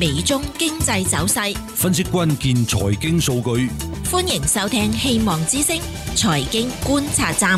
美中經濟走勢， 分析關鍵財經數據。 歡迎收聽希望之聲財經觀察站。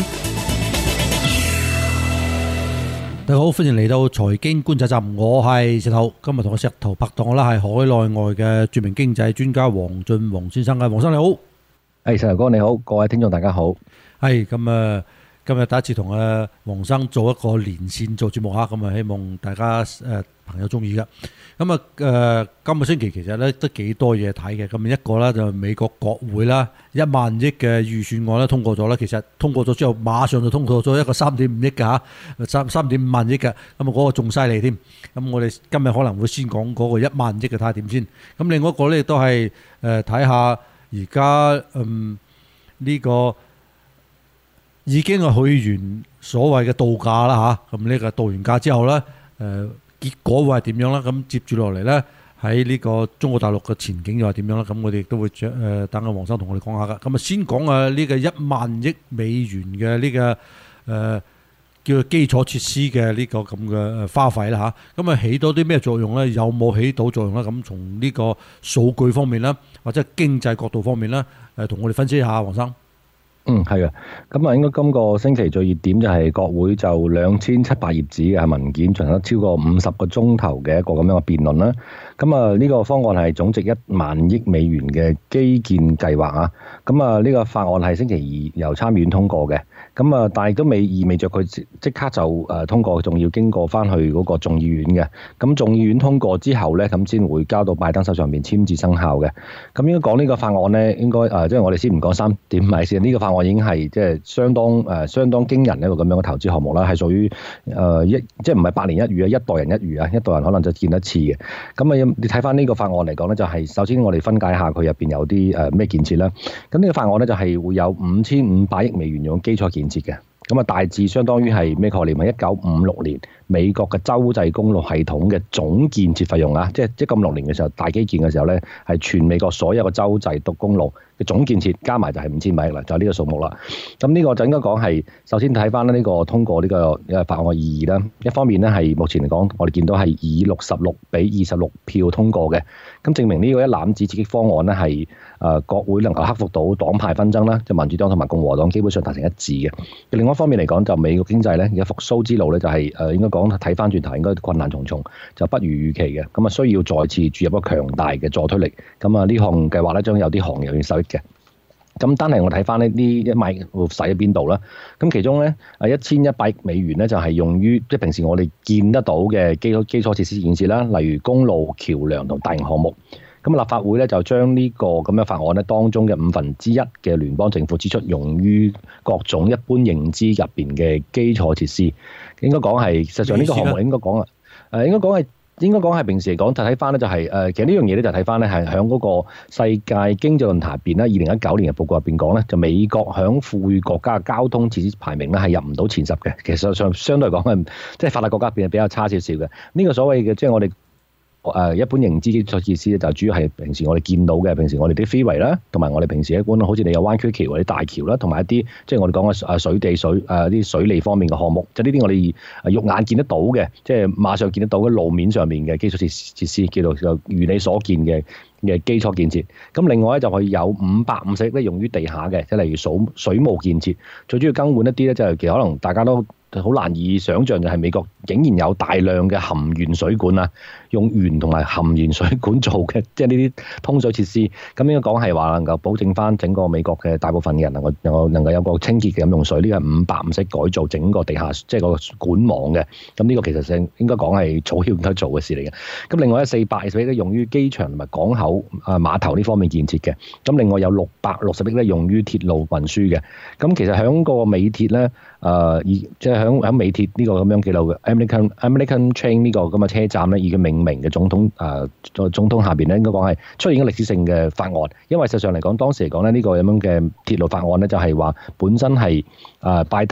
大家好，歡迎嚟到財經觀察站，我係石頭。今日同我石頭拍檔啦，係海內外嘅著名經濟專家黃俊宏先生嘅。黃生你好。 石頭哥你好，各位聽眾大家好。 係咁今日第一次同黃生做一個連線做節目嚇，咁希望大家朋友中意嘅。咁今個星期其實咧都幾多嘢睇嘅。咁一個咧就美國國會啦，1萬億嘅預算案咧通過咗啦。其實通過咗之後，馬上就通過咗一個3.5億嘅嚇，3.5萬億嘅。咁嗰個仲犀利添。咁我哋今日可能會先講嗰個1萬億嘅睇下點先。咁另外一個咧都係睇下而家呢個已經係去完所謂嘅度假啦嚇。咁呢個度完假之後咧結果會係點樣啦？咁接住落嚟呢，喺呢個中國大陸嘅前景又係點樣啦？咁我哋亦都會等阿黃生同我哋講下噶。咁先講呢個1萬億美元嘅呢個叫做基礎設施嘅呢個咁嘅花費啦嚇。咁起到啲咩作用呢？有冇起到作用呢？咁從呢個數據方面啦，或者經濟角度方面啦，同我哋分析一下，黃生。 係啊，咁應該今個星期最熱點就係國會就2700頁紙嘅文件進行咗超過50個鐘頭嘅一個咁樣嘅辯論啦。咁呢個方案係總值1萬億美元嘅基建計劃啊。咁呢個法案係星期二由參議院通過嘅。咁但係都未意味著佢即刻就通過，仲要經過翻去嗰個眾議院嘅。咁眾議院通過之後咧，咁先會交到拜登手上邊簽字生效嘅。咁應該講呢個法案咧，應該即係我哋先唔講3.5億先，呢個法案已經係即係相當驚人一個咁樣嘅投資項目啦，係屬於即係唔係百年一遇啊，一代人一遇啊，一代人可能就見一次嘅。咁你睇翻呢個法案嚟講咧，就係首先我哋分解下佢入邊有啲咩建設啦。咁呢個法案咧就係會有5500億美元用基礎建設嘅。咁大致相當於係咩概念？係1956年美國嘅州際公路系統嘅總建設費用啊！即係咁6年嘅時候，大基建嘅時候咧，係全美國所有嘅州際公路嘅總建設加埋就係5000億啦，就係呢個數目啦。咁呢個就應該講係首先睇翻呢個通過呢個法案嘅意義啦。一方面咧係目前嚟講，我哋見到係以66比26票通過嘅，咁證明呢個一攬子刺激方案咧係國會能夠克服到黨派紛爭啦，即係民主黨同埋共和黨基本上達成一致嘅。另外一方面嚟講，就美國經濟咧而家復甦之路咧就係應該講睇翻轉頭應該困難重重，就不如預期嘅。咁需要再次注入一個強大嘅助推力。咁呢項計劃咧將有啲行業要受益嘅。咁單係我睇翻呢1萬億會使喺邊度啦？咁其中咧1100億美元咧就係用於即係平時我哋見得到嘅基礎設施建設啦，例如公路、橋梁同大型項目。咁立法會咧就將呢個咁嘅法案咧當中嘅1/5嘅聯邦政府支出用於各種一般認知入邊嘅基礎設施。應該講係實際上呢個項目應該講係平時嚟講就睇翻咧就係其實呢樣嘢咧就睇翻咧係響嗰個世界經濟論壇入邊咧2019年嘅報告入邊講咧，就美國響富裕國家嘅交通設施排名咧係入唔到前10嘅。其實上相對嚟講係即係發達國家入邊係比較差少少嘅。呢個所謂嘅即係我哋一般認知基礎設施咧，就主要係平時我哋見到嘅，平時我哋啲 freeway 啦，同埋我哋平時一般好似你有灣區橋或者大橋啦，同埋一啲即係我哋講嘅啲水利方面嘅項目，就呢啲我哋肉眼見得到嘅，即係馬上見得到嘅路面上面嘅基礎設施，叫做如你所見嘅基礎建設。咁另外咧就可以有550億咧用於地下嘅，即係例如水務建設，最主要更換一啲咧，就係其實可能大家都好難以想像，就係美國竟然有大量嘅含鉛水管啊，用鉛同埋含鉛水管做嘅，即係呢啲通水設施。咁應該講係話能夠保證翻整個美國嘅大部分嘅人能夠有個清潔嘅飲用水。呢個係550億改造整個地下即係個管網嘅。咁呢個其實上應該講係草曉唔得做嘅事嚟嘅。咁另外咧400億咧用於機場同埋港口碼頭呢方面建設嘅。咁另外有660億咧用於鐵路運輸嘅。咁其實響個美鐵咧即係響美鐵呢個咁樣叫做 American Train 呢個咁嘅車站咧，以佢命名嘅總統下邊咧，應該講係出現咗歷史性嘅法案。因為實際上嚟講，當時嚟講咧，呢個咁樣嘅鐵路法案咧，就係話本身係拜登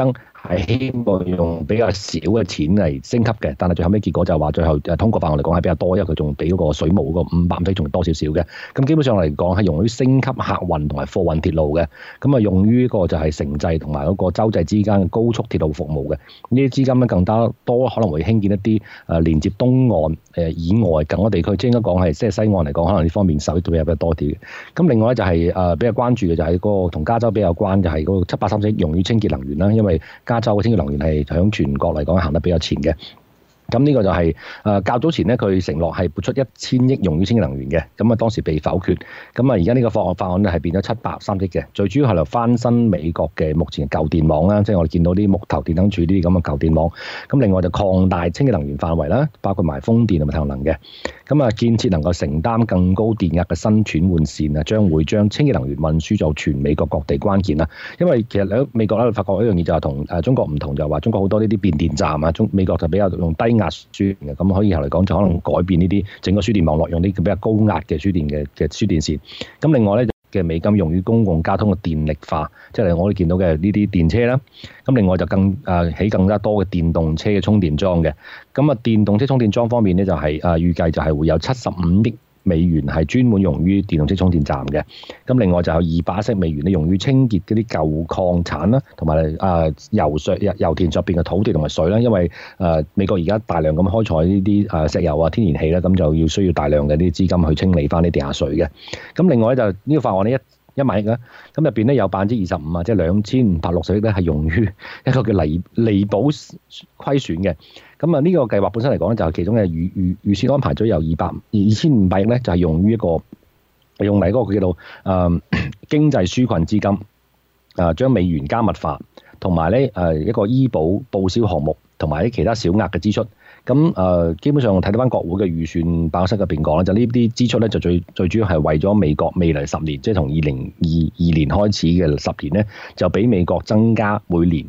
係希望用比較少嘅錢嚟升級嘅，但係最後尾結果就話最後通過法案嚟講係比較多，因為佢仲比嗰個水務嗰個500億仲多少少嘅。咁基本上嚟講係用於升級客運同埋貨運鐵路嘅，咁啊用於個就係城際同埋嗰個洲際之間嘅高速鐵路服務嘅。呢啲資金咧更加多可能會興建一啲連接東岸以外更多地區，即係應該講係即係西岸嚟講，可能呢方面受益比較多啲嘅。咁另外咧就係比較關注嘅就係嗰個同加州比較關，就係嗰個730億用於清潔能源啦，因為加州嘅清潔能源係響全國嚟講行得比較前嘅。咁呢個就係較早前咧，佢承諾係撥出1000億用於清潔能源嘅，咁啊當時被否決。咁啊而家呢個法案咧係變咗730億嘅，最主要係嚟翻新美國嘅目前嘅舊電網啦，即係我哋見到啲木頭電燈柱呢啲咁嘅舊電網。咁另外就擴大清潔能源範圍啦，包括埋風電同埋太陽能嘅。咁啊建設能夠承擔更高電壓嘅新轉換線啊，將會將清潔能源運輸做全美國各地關鍵啦。因為其實喺美國咧發覺一樣嘢就係同中國唔同，就係話中國好多呢啲變電站啊，美國就比較用低壓輸嘅，咁可以後嚟講就可能改變呢啲整個輸電網絡，用啲比較高壓嘅輸電嘅輸電線。咁另外咧嘅美金用於公共交通嘅電力化，即係我哋見到嘅呢啲電車啦。咁另外就起更加多嘅電動車嘅充電樁嘅。咁啊電動車充電樁方面咧就係預計就係會有75億美元係專門用於電動車充電站嘅。咁另外就有200億美元咧用於清潔嗰啲舊礦產啦，同埋油田上邊嘅土地同埋水啦。因為美國而家大量咁開採呢啲石油啊、天然氣啦，咁就需要大量嘅啲資金去清理翻啲地下水嘅。咁另外咧就呢個法案咧1萬億啦，咁入邊咧有25%啊，即係2560億咧係用於一個叫彌補虧損嘅。咁啊呢個計劃本身嚟講咧，就係其中嘅預算安排咗有2500億咧，就係用於用嚟嗰個叫做經濟紓困資金，將美元加密化，同埋咧一個醫保報銷項目，同埋啲其他小額嘅支出。咁基本上睇到翻國會嘅預算辦公室入邊講咧，就呢啲支出咧就最主要係為咗美國未來10年，即係從2022年開始嘅10年咧，就俾美國增加每年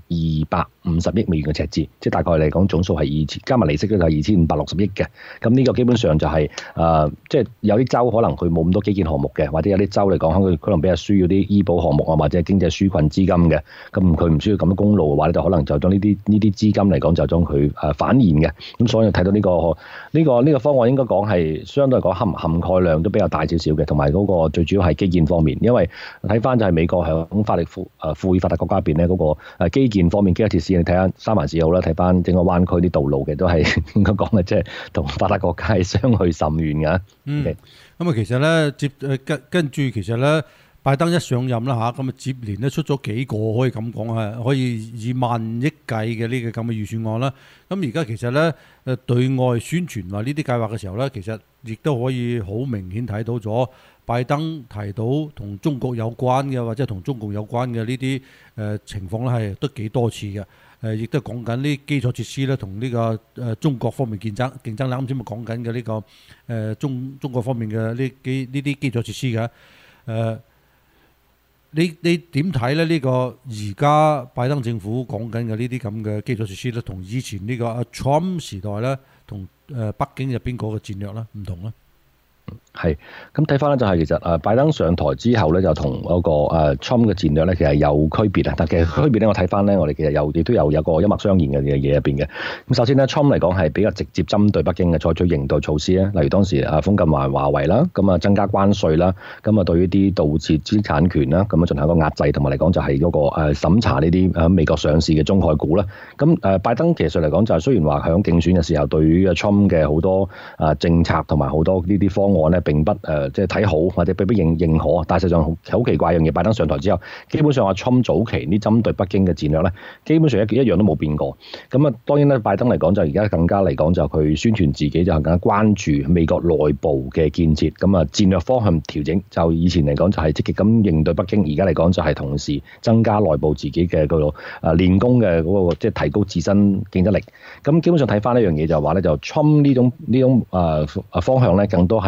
250億美元嘅赤字，即係大概嚟講總數係加埋利息咧就係2560億嘅。咁呢個基本上就係即係有啲州可能佢冇咁多基建項目嘅，或者有啲州嚟講佢可能比較需要啲醫保項目啊，或者經濟紓困資金嘅。咁佢唔需要咁多公路嘅話咧，就可能就將呢啲資金嚟講就將佢反現嘅。咁所以睇到呢個方案應該講係相對嚟講涵蓋量都比較大少少嘅，同埋嗰個最主要係基建方面，因為睇翻就係美國係響富裕發達國家入邊咧，嗰個基建方面基礎設施，你睇下三藩市好啦，睇翻整個灣區啲道路嘅都係應該講嘅，即係同發達國家係相去甚遠㗎。 咁啊其實咧跟住其實咧。拜登一上任啦嚇，咁啊接連咧出咗幾個可以咁講係可以以萬億計嘅呢個咁嘅預算案啦。咁而家其實咧對外宣傳話呢啲計劃嘅時候咧，其實亦都可以好明顯睇到咗拜登提到同中國有關嘅或者同中共有關嘅呢啲情況咧係都幾多次嘅。亦都講緊呢基礎設施咧同呢個中國方面競爭啦。啱先咪講緊嘅呢個中國方面嘅呢啲基礎設施嘅你點睇咧？呢個而家拜登政府講緊嘅呢啲咁嘅基礎設施咧，同以前呢個阿 Trump 時代咧，同北京入邊嗰個戰略咧唔同咧？ 係，咁睇翻咧就係其實拜登上台之後咧，就同嗰個Trump 嘅戰略咧，其實有區別啊。但其實區別咧，我睇翻咧，我哋其實亦都有個一脈相連嘅嘢入邊嘅。咁首先咧，Trump 嚟講係比較直接針對北京嘅，採取應對措施咧，例如當時封禁華為啦，咁啊增加關稅啦，咁啊對於啲盜竊知識產權啦，咁啊進行一個壓制，同埋嚟講就係嗰個審查呢啲喺美國上市嘅中概股啦。咁拜登其實嚟講就係雖然話喺競選嘅時候，對於 Trump 嘅好多政策同埋好多呢啲方案咧，並不即係睇好或者並不認可，但係實際上好奇怪一樣嘢，拜登上台之後，基本上阿 Trump 早期啲針對北京嘅戰略咧，基本上一樣都冇變過。咁啊，當然咧，拜登嚟講就而家更加嚟講就佢宣傳自己就更加關注美國內部嘅建設，咁啊戰略方向調整，就以前嚟講就係積極咁應對北京，而家嚟講就係同時增加內部自己嘅嗰個練功嘅嗰個即係提高自身競爭力。咁基本上睇翻一樣嘢就係話咧，就 Trump 呢種方向咧，更多係解決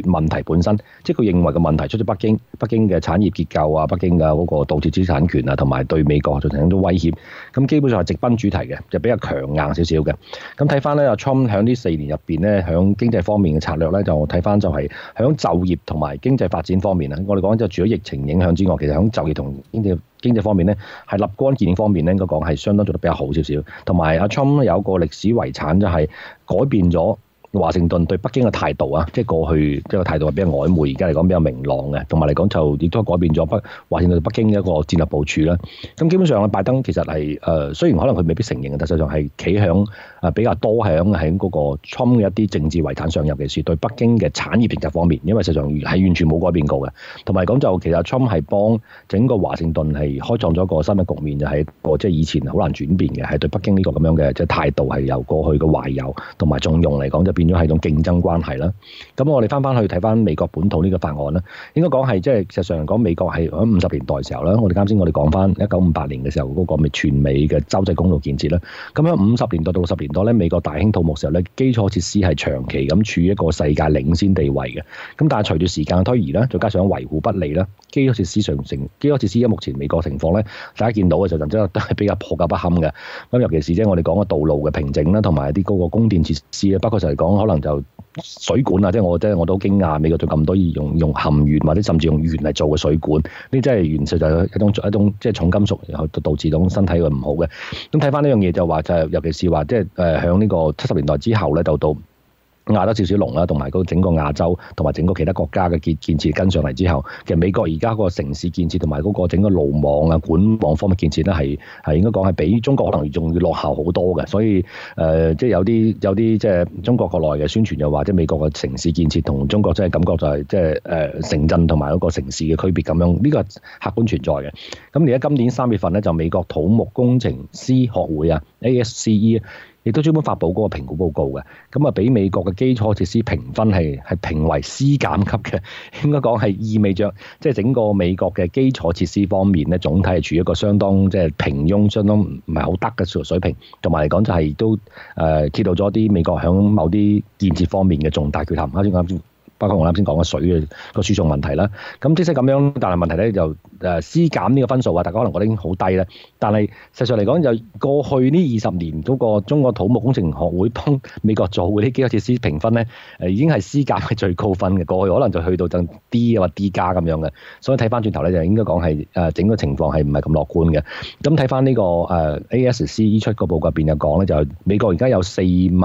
決問題本身，即係佢認為嘅問題出咗北京嘅產業結構啊，北京嘅嗰個盜竊知識產權啊，同埋對美國造成咗威脅，咁基本上係直奔主題嘅，就比較強硬少少嘅。咁睇翻咧，阿 Trump 喺呢4年入邊咧，喺經濟方面嘅策略咧，就睇翻就係喺就業同埋經濟發展方面啊。我哋講就除咗疫情影響之外，其實喺就業同經濟方面咧，係立竿見影方面咧，應該講係相當做得比較好少少。同埋阿 Trump 有一個歷史遺產，就係改變咗華盛頓對北京嘅態度啊，即係過去即係個態度係比較曖昧，而家嚟講比較明朗嘅，同埋嚟講就亦都改變咗華盛頓對北京嘅一個戰略部署啦。咁基本上拜登其實係雖然可能佢未必承認嘅，但實際上係企響比較多喺嗰個 Trump 嘅一啲政治遺產上，尤其是對北京嘅產業政策方面，因為實際上係完全冇改變過嘅。同埋講就其實 Trump 係幫整個華盛頓係開創咗一個新嘅局面，就係個即係以前好難轉變嘅，係對北京呢個咁樣嘅即係態度係由過去嘅懷柔同埋縱容嚟講就變咗係一種競爭關係啦。咁我哋翻去睇翻美國本土呢個法案啦，應該講係即係實際上嚟講，美國係喺50年代嘅時候啦。我哋啱先講翻1958年嘅時候嗰個全美嘅洲際公路建設啦。咁喺50年代到60年代咧，美國大興土木時候咧，基礎設施係長期咁處於一個世界領先地位嘅。咁但係隨住時間嘅推移啦，再加上維護不利啦，基礎設施目前美國情況咧，大家見到嘅時候就真係都係比較破舊不堪嘅。咁尤其是即係我哋講嘅道路嘅平整啦，同埋啲嗰個供電設施啊，包括就係講可能就水管啊，即係我都驚訝，美國仲咁多用含鉛或者甚至用鉛嚟做嘅水管，呢真係原實就係一種即係重金屬，然後導致到身體嘅唔好嘅。咁睇翻呢樣嘢就話就係，尤其是話即係響呢個70年代之後咧，到亞洲少少龍啦，同埋嗰整個亞洲同埋整個其他國家嘅建設跟上嚟之後，其實美國而家個城市建設同埋嗰個整個路網啊、管網方面建設咧，係應該講係比中國可能仲要落後好多嘅。所以即係有啲即係中國國內嘅宣傳又話，即係美國嘅城市建設同中國真係感覺就係即係城鎮同埋嗰個城市嘅區別咁樣，呢個係客觀存在嘅。咁而家今年3月份咧，就美國土木工程師學會啊 ASCE。亦都專門發布嗰個評估報告嘅，咁啊俾美國嘅基礎設施評分係評為 C 減級嘅，應該講係意味着即係整個美國嘅基礎設施方面咧，總體係處於一個相當即係平庸、相當唔係好得嘅水平，同埋嚟講就係都揭露咗啲美國響某啲建設方面嘅重大缺陷。包括我啱先講嘅水嘅個輸送問題啦，咁即使咁樣，但係問題咧就C 減呢個分數啊，大家可能覺得已經好低啦。但係實際上嚟講，就過去呢20年嗰個中國土木工程學會幫美國做嗰啲基礎設施評分咧，已經係 C 減係最高分嘅。過去可能就去到就 D 或 D 加咁樣嘅，所以睇翻轉頭咧，就應該講係整個情況係唔係咁樂觀嘅。咁睇翻呢個ASCE 出個報告入邊有講咧，就係美國而家有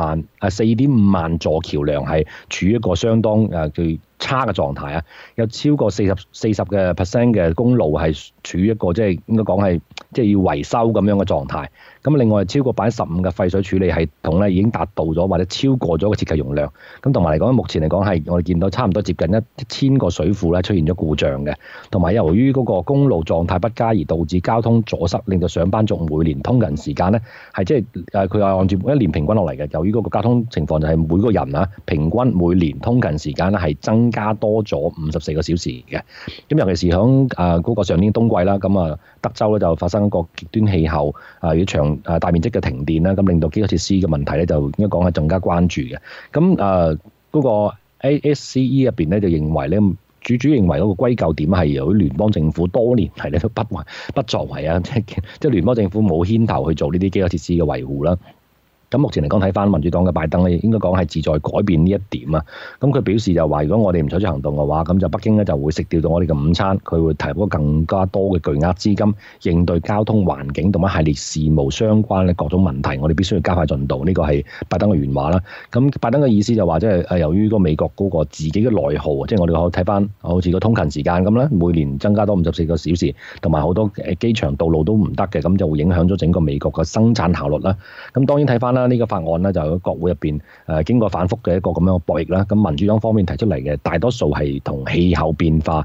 4.5萬座橋梁係處於一個相當最差嘅狀態啊，有超過40嘅 percent 嘅公路係處於一個即係應該講係即係要維修咁樣嘅狀態。咁另外超過15%嘅廢水處理系統咧已經達到咗或者超過咗個設計容量。咁同埋嚟講，目前嚟講係我哋見到差唔多接近1000個水庫咧出現咗故障嘅。同埋由於嗰個公路狀態不佳而導致交通阻塞，令到上班族每年通勤時間咧係即係佢係按照一年平均落嚟嘅。由於嗰個交通情況就係每個人啊平均每年通勤時間咧係增加多咗54個小時嘅。咁尤其是響嗰個上年冬季啦，咁德州咧就發生一個極端氣候大面積嘅停電啦，咁令到基礎設施嘅問題咧就應該講係更加關注嘅。咁嗰個 ASCE 入邊咧就認為咧，主認為嗰個歸咎點係由於聯邦政府多年嚟咧都不作為啊，即係聯邦政府冇牽頭去做呢啲基礎設施嘅維護啦。咁目前嚟講睇翻民主黨嘅拜登咧，應該講係志在改變呢一點啊。咁佢表示就話，如果我哋唔採取行動嘅話，咁就北京咧就會食掉到我哋嘅午餐，佢會提供更加多嘅巨額資金應對交通環境同一系列事務相關嘅各種問題，我哋必須要加快進度。呢個係拜登嘅原話啦。咁拜登嘅意思就話，即係由於個美國嗰個自己嘅內耗，即係我哋可以睇翻好似個通勤時間咁啦，每年增加多54個小時，同埋好多機場道路都唔得嘅，咁就會影響咗整個美國嘅生產效率啦。咁當然睇翻呢個法案咧就喺國會入邊經過反覆嘅一個咁樣嘅博弈啦。咁民主黨方面提出嚟嘅大多數係同氣候變化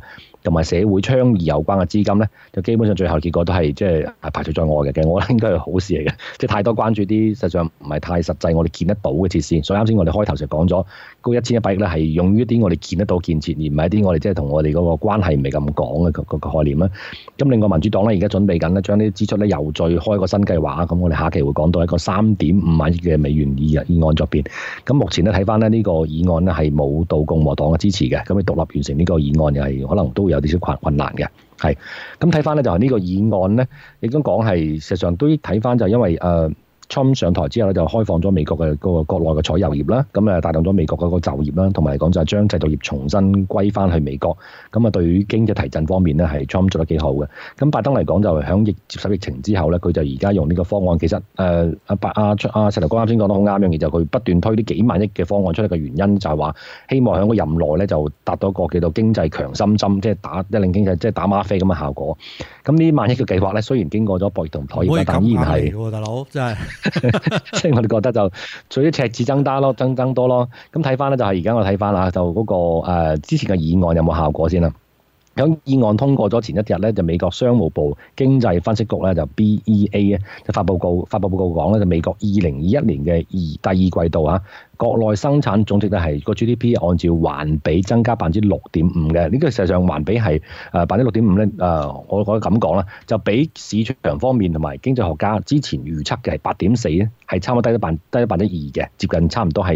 同埋社會倡議有關嘅資金咧，就基本上最後結果都係即係排除在外嘅。我覺得應該係好事嚟嘅，即係太多關注啲實際上唔係太實際，我哋見得到嘅設施。所以啱先我哋開頭就講咗，嗰1100億咧係用於一啲我哋見得到建設，而唔係一啲我哋即係同我哋嗰個關係唔係咁廣嘅個概念啦。咁另外民主黨咧而家準備緊咧將呢啲支出咧又再開個新計劃，咁我哋下期會講到一個3.5萬億嘅美元議案作邊。咁目前咧睇翻咧呢個議案咧係冇到共和黨嘅支持嘅，咁你獨立完成呢個議案又係可能都會有啲少困難嘅。係咁睇翻咧就係呢個議案咧，亦都講係實際上都睇翻就係因為Trump 上台之後咧，就開放咗美國嘅嗰個國內嘅採油業啦，咁誒帶動咗美國嗰個就業啦，同埋嚟講就係將製造業重新歸翻去美國，咁啊對於經濟提振方面咧係 Trump 做得幾好嘅。咁拜登嚟講就係響接手疫情之後咧，佢就而家用呢個方案，其實石頭哥啱先講得好啱嘅，就佢不斷推啲幾萬億嘅方案出嚟嘅原因就係話希望喺個任內咧就達到一個叫做經濟強心針，即係打一令經濟即係打嗎啡咁嘅效果。咁呢萬億嘅計劃咧，雖然經過咗博弈同妥協，但依然係大佬真係。 即係我哋覺得就隨啲赤字增多咯。咁睇翻咧就係而家我睇翻啦，就嗰個之前嘅議案有冇效果先啦？咁議案通過咗前一日咧，就美國商務部經濟分析局咧就 BEA 咧就發報告講咧，就美國2021年嘅第二季度國內生產總值咧係個 GDP 按照環比增加6.5%嘅，呢個實際上環比係6.5%咧我覺得咁講啦，就比市場方面同埋經濟學家之前預測嘅係8.4咧，係差唔多低咗2%嘅，接近差唔多係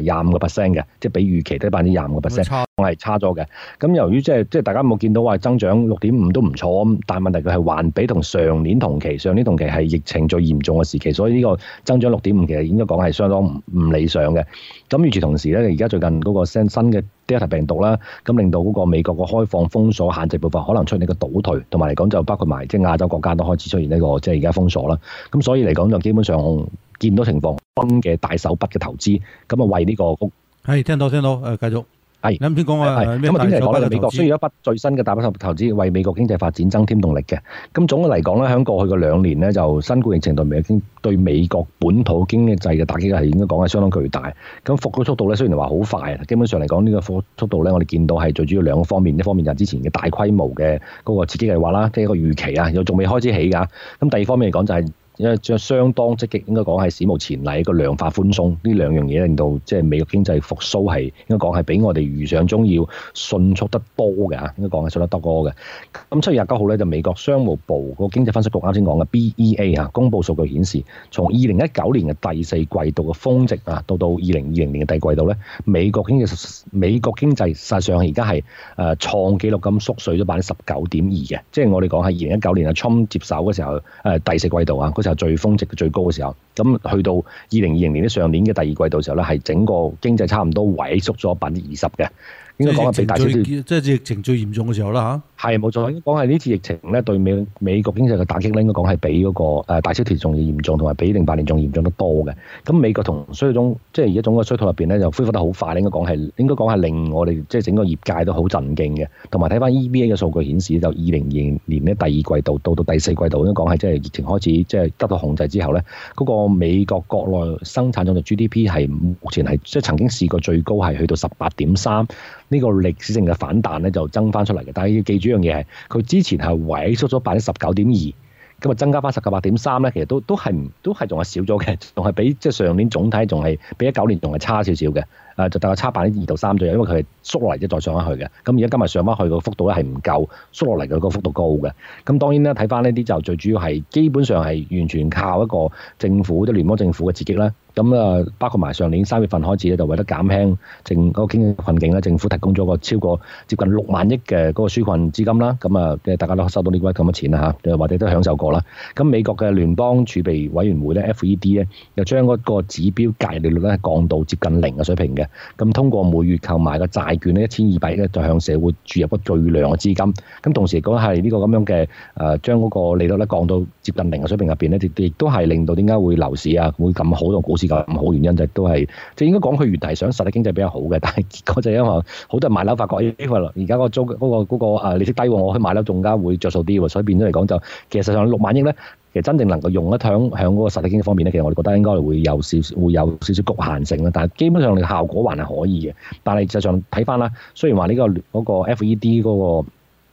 25%嘅，即係比預期低25%，係差咗嘅。咁由於即係大家冇見到話增長6.5都唔錯，但係問題佢係環比同上年同期係疫情最嚴重嘅時期，所以呢個增長6.5其實應該講係相當唔理想嘅。咁與此同時咧，而家最近嗰個新嘅 Delta 病毒啦，咁令到嗰個美國個開放封鎖限制部分可能出現呢個倒退，同埋嚟講就包括埋即係亞洲國家都開始出現呢個即係而家封鎖啦。咁所以嚟講就基本上見到情況新嘅大手筆嘅投資，咁啊為呢個係聽到繼續。係，啱先講啊，咁啊點嚟講咧？美國需要一筆最新嘅大筆投資，為美國經濟發展增添動力嘅。咁總嘅嚟講咧，喺過去嘅2年咧，就新冠疫情對美國本土經濟嘅打擊係應該講係相當巨大。咁復甦速度咧，雖然話好快，基本上嚟講呢個復甦速度咧，我哋見到係最主要兩個方面，一方面就係之前嘅大規模嘅嗰個刺激計劃啦，即係一個預期啊，又仲未開始起㗎。咁第二方面嚟講就係因為將相當積極，應該講係史無前例一個量化寬鬆，呢兩樣嘢令到即係美國經濟復甦係應該講係比我哋預想中要迅速得多嘅嚇，應該講係迅速得多嘅。咁7月29號咧就美國商務部個經濟分析局啱先講嘅 BEA 公佈數據顯示，從2019年嘅第四季度嘅峰值到2020年嘅第二季度咧，美國經濟實際上而家係創紀錄咁縮水咗19.2%嘅，即係我哋講係2019年Trump接手嘅時候第四季度就最峰值最高嘅時候，咁去到2020年上年嘅第二季度嘅時候咧，係整個經濟差唔多萎縮咗20%嘅。應該講係比大少少， 即係疫情最嚴重嘅時候啦嚇。 係冇錯，應該講係呢次疫情咧對美國經濟嘅打擊咧，應該講係比嗰個大蕭條仲要嚴重，同埋比08年仲嚴重得多嘅。咁美國同衰退中，即係而家種個衰退入邊咧，就恢復得好快。應該講係令我哋即係整個業界都好震驚嘅。同埋睇翻 EBA 嘅數據顯示，就2020年咧第二季度到第四季度，應該講係即係疫情開始即係得到控制之後咧，嗰個美國國內生產總值 GDP 係目前係即係曾經試過最高係去到18.3。呢個歷史性嘅反彈咧就增翻出嚟嘅，但係要記住一樣嘢係，佢之前係萎縮咗19.2%，咁啊增加翻18.3咧，其實都係仲係少咗嘅，仲係比即係上年總體仲係比19年仲係差少少嘅。就大概差2%到3%左右，因為佢係縮落嚟即再上翻去嘅。咁而家今日上翻去個幅度咧係唔夠，縮落嚟嘅個幅度高嘅。咁當然啦，睇翻呢啲就最主要係基本上係完全靠一個政府即聯邦政府嘅刺激啦。咁包括埋上年3月份開始咧，就為咗減輕嗰個經濟困境咧，政府提供咗個超過接近6萬億嘅嗰個紓困資金啦。咁大家都收到呢筆咁嘅錢啦嚇，或者都享受過啦。咁美國嘅聯邦儲備委員會咧 FED 咧，又將嗰個指標隔夜利率咧降到接近0嘅水平嘅。咁通過每月購買嘅債券咧1200億咧，就向社會注入個巨量嘅資金。咁同時講係呢個咁樣嘅將嗰個利率咧降到接近0嘅水平入邊咧，亦都係令到點解會樓市會咁好同股市咁好原因就都係即係應該講佢原嚟想實體經濟比較好嘅，但係結果就因為好多人買樓發覺而家個租嗰個利息低喎，我去買樓仲加會着數啲喎，所以變咗嚟講就其實上6萬億咧。其實真正能夠用得響嗰個實體經濟方面咧，其實我哋覺得應該會有少少局限性啦。但係基本上你效果還係可以嘅。但係實際上睇翻啦，雖然話呢個FED 嗰個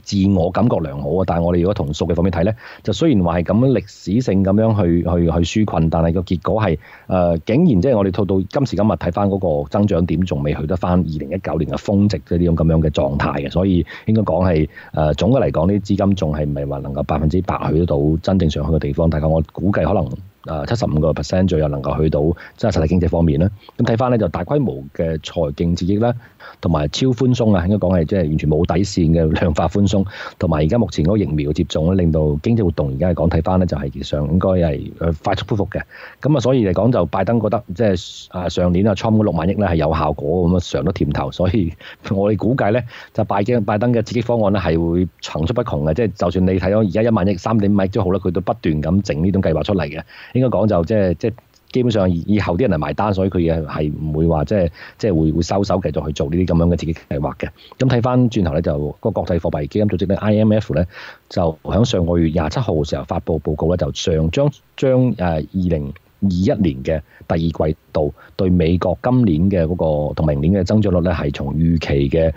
自我感覺良好啊。但係我哋如果從數據方面睇咧，就雖然話係咁樣歷史性咁樣去紓困，但係個結果係竟然即係我哋到今時今日睇翻嗰個增長點，仲未去得翻2019年嘅峰值呢種咁樣嘅狀態嘅，所以應該講係總嘅嚟講，呢啲資金仲係唔係話能夠100%去得到真正上去嘅地方？大概我估計可能75% 左右能夠去到即係實體經濟方面啦。咁睇翻咧就大規模嘅財政刺激啦，同埋超寬鬆啊，應該講係即係完全冇底線嘅量化寬鬆，同埋而家目前嗰個疫苗嘅接種咧，令到經濟活動而家嚟講睇翻咧就係其實上應該係快速恢復嘅。咁啊，所以嚟講就拜登覺得即係上年啊，Trump 嗰6萬億咧係有效果咁啊，嘗到甜頭，所以我哋估計咧就拜登嘅刺激方案咧係會層出不窮嘅，即係就算你睇到而家1萬億、3.5億都好啦，佢都不斷咁整呢種計劃出嚟嘅。應該講就即係基本上以後啲人嚟埋單，所以佢嘢係唔會話即係會收手繼續去做呢啲咁樣嘅刺激計劃嘅。咁睇翻轉頭咧，就個國際貨幣基金組織咧 IMF 咧就喺上個月27號嘅時候發布報告咧，就將2021年嘅第二季度對美國今年嘅嗰個同明年嘅增長率咧，係從預期嘅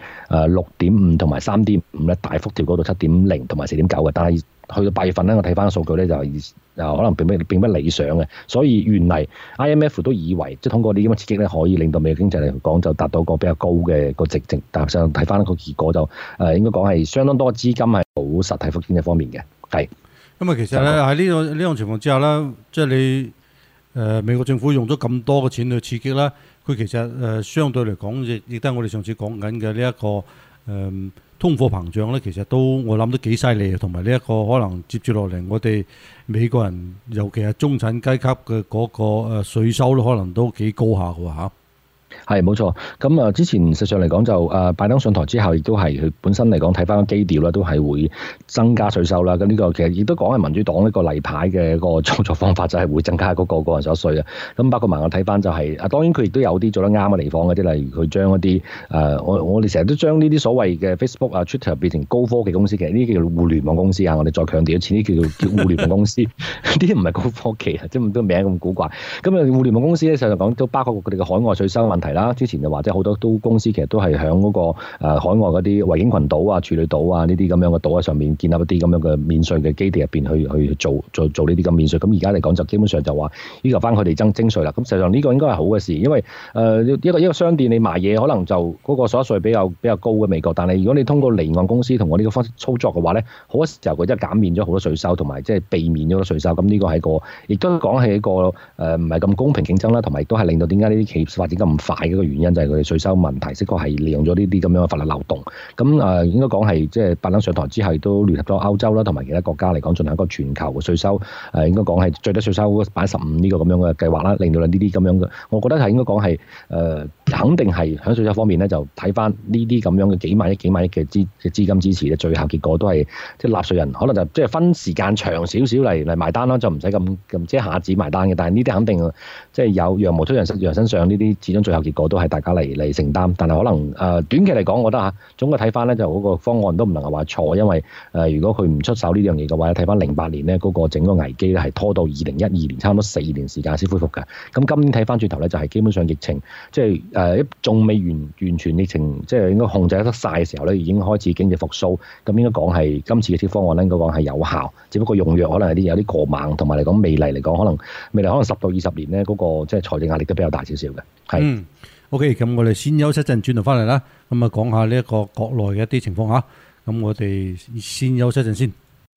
6.5同埋3.5咧大幅調高到7.0同埋4.9嘅，但係去到8月份咧，我睇翻個數據咧就可能並不理想嘅，所以原嚟 IMF 都以為即係通過啲咁嘅刺激咧，可以令到美國經濟嚟講就達到個比較高嘅個值，但係睇翻個結果就應該講係相當多嘅資金係冇實體復經濟方面嘅，係。 咁啊，其實咧喺呢種情況之下咧，即係你美國政府用咗咁多嘅錢去刺激啦，佢其實相對嚟講亦都係我哋上次講緊嘅呢一個通貨膨脹咧，其實我諗都幾犀利，同埋呢一個可能接住落嚟，我哋美國人尤其係中產階級嘅嗰個稅收咧，可能都幾高下嘅嚇。係冇錯，咁之前實際上嚟講就拜登上台之後，亦都係佢本身嚟講睇翻個基調啦，都係會增加稅收啦。咁呢個其實亦都講係民主黨呢個例牌嘅個操作方法，就係會增加嗰個個人所得稅啊。咁包括埋我睇翻就係當然佢亦都有啲做得啱嘅地方嘅，即係例如佢將一啲我哋成日都將呢啲所謂嘅 Facebook 啊、Twitter 變成高科技公司，其實呢啲叫互聯網公司啊。我哋再強調一次，呢啲叫互聯網公司，呢啲唔係高科技啊，即係都名咁古怪。咁互聯網公司咧，實際講都包括佢哋嘅海外稅收問題啦。之前就話即係好多公司其實都係響嗰個海外嗰啲維京群島啊、處女島啊呢啲咁樣嘅島喺上面建立一啲咁樣嘅免稅嘅基地入邊去做呢啲咁免稅。咁而家嚟講就基本上就話要求翻佢哋徵稅啦。咁實際上呢個應該係好嘅事，因為一個商店你賣嘢可能就嗰個所得稅比較高嘅美國，但係如果你通過離岸公司同我呢個方式操作嘅話咧，好多時候佢真係減免咗好多稅收，同埋即係避免咗好多稅收。咁呢個係一個，亦都講係一個唔係咁公平競爭啦，同埋亦都係令到點解呢啲企業發展咁快嘅一個原因，就係佢哋稅收問題，的確係利用咗呢啲咁樣嘅法律漏洞。咁應該講係即係拜登上台之後都聯合咗歐洲啦，同埋其他國家嚟講進行一個全球嘅稅收應該講係最低稅收15%呢個咁樣嘅計劃啦，令到呢啲咁樣嘅，我覺得係應該講係肯定係喺稅收方面咧，就睇翻呢啲咁樣嘅幾萬億嘅資金支持咧，最後結果都係即係納稅人可能就即係分時間長少少嚟埋單啦，就唔使咁即係一下子埋單嘅。但係呢啲肯定即係有羊毛出羊身上，呢啲始終最後結果都係大家嚟承擔。但係可能短期嚟講，我覺得總嘅睇翻咧，就嗰個方案都唔能夠話錯，因為如果佢唔出手呢樣嘢嘅話，睇翻08年咧嗰個整個危機咧係拖到2012年，差唔多4年時間先恢復嘅。咁今年睇翻轉頭咧，就係基本上疫情即係仲未完全疫情即係應該控制得晒嘅時候咧，已經開始經濟復甦。咁應該講係今次嘅方案咧，應該講係有效，只不過用藥可能有啲過猛，同埋嚟講未來嚟講可能10到20年咧嗰個即係財政壓力都比較大少少嘅。係。 OK， 咁我哋先休息一陣，轉頭翻嚟啦。咁啊，講下呢一個國內嘅一啲情況嚇。咁我哋先休息一陣先。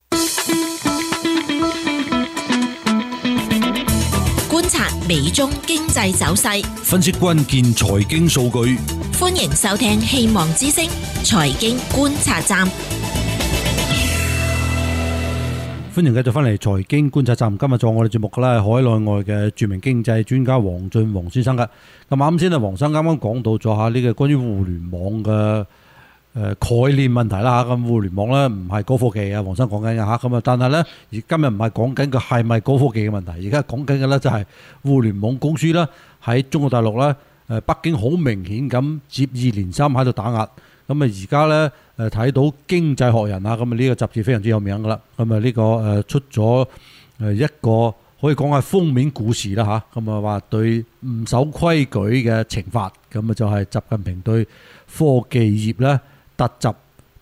觀察美中經濟走勢， 分析關鍵財經數據。 歡迎收聽希望之聲財經觀察站。 歡迎繼續翻嚟財經觀察站。今日做我哋節目嘅咧，海內外嘅著名經濟專家黃俊宏先生嘅。咁啱先啊，黃生啱啱講到咗下呢個關於互聯網嘅概念問題啦嚇。咁互聯網咧唔係高科技啊，黃生講緊嘅嚇。咁啊，但係咧而今日唔係講緊嘅係咪高科技嘅問題，而家講緊嘅咧就係互聯網公司啦喺中國大陸咧北京好明顯咁接二連三喺度打壓。咁啊而家咧睇到經濟學人啊，咁啊呢個雜誌非常之有名噶啦。咁啊呢個出咗一個可以講係封面故事啦嚇。咁啊話對唔守規矩嘅懲罰，咁啊就係習近平對科技業咧突襲